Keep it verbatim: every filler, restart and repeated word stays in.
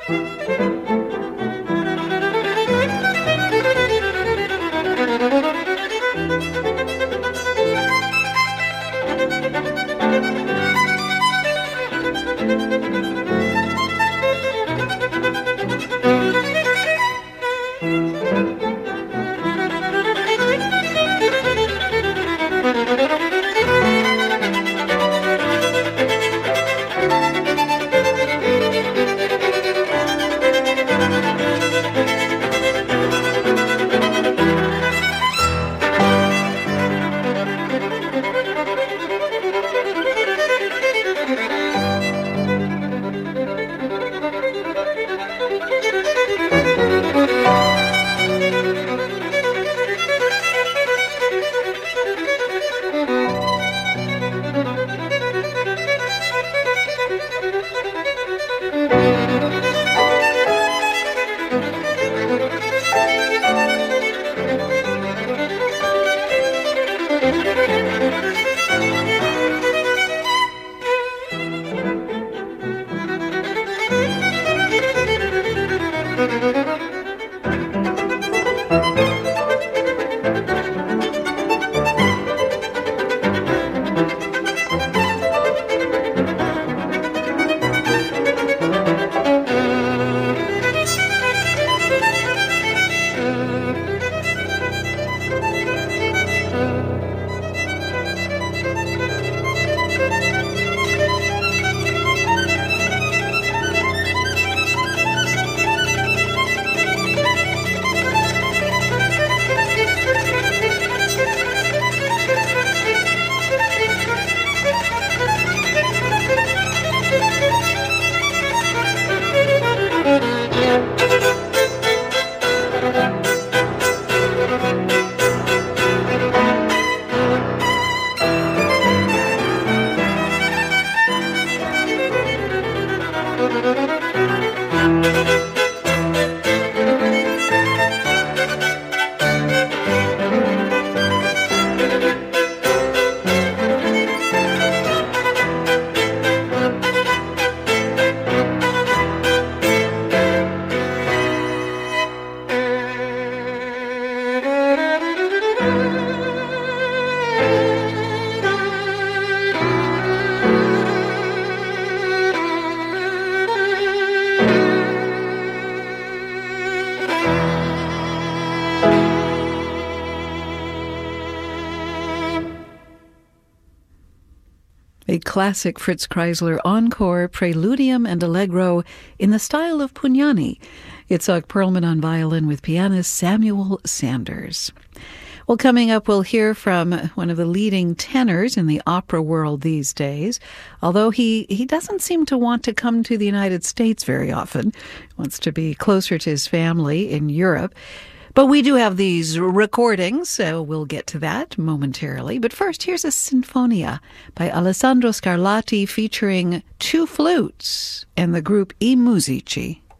A classic Fritz Kreisler encore, Preludium and Allegro in the style of Pugnani. Itzhak Perlman on violin with pianist Samuel Sanders. Well, coming up, we'll hear from one of the leading tenors in the opera world these days, although he, he doesn't seem to want to come to the United States very often. He wants to be closer to his family in Europe. But we do have these recordings, so we'll get to that momentarily. But first, here's a Sinfonia by Alessandro Scarlatti featuring two flutes and the group I Musici.